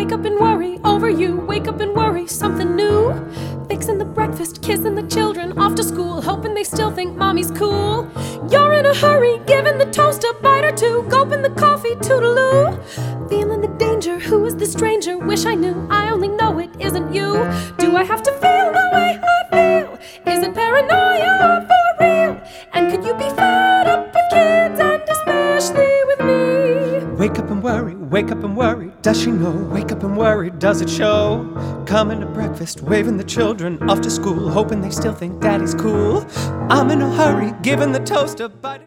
wake up and worry over you. Wake up and worry something new. Fixing the breakfast, kissing the children off to school, hoping they still think mommy's cool. You're in a hurry, giving the toast a bite or two, gulping the coffee, toodaloo. Feeling the danger, who is the stranger? Wish I knew, I only know it isn't you. Do I have to feel the way I feel? Is it paranoia for real? And could you be fed up with kids, and especially with me? Wake up and worry, does she know? Wake up and worry, does it show? Coming to breakfast, waving the children off to school, hoping they still think daddy's cool. I'm in a hurry, giving the toast a bite.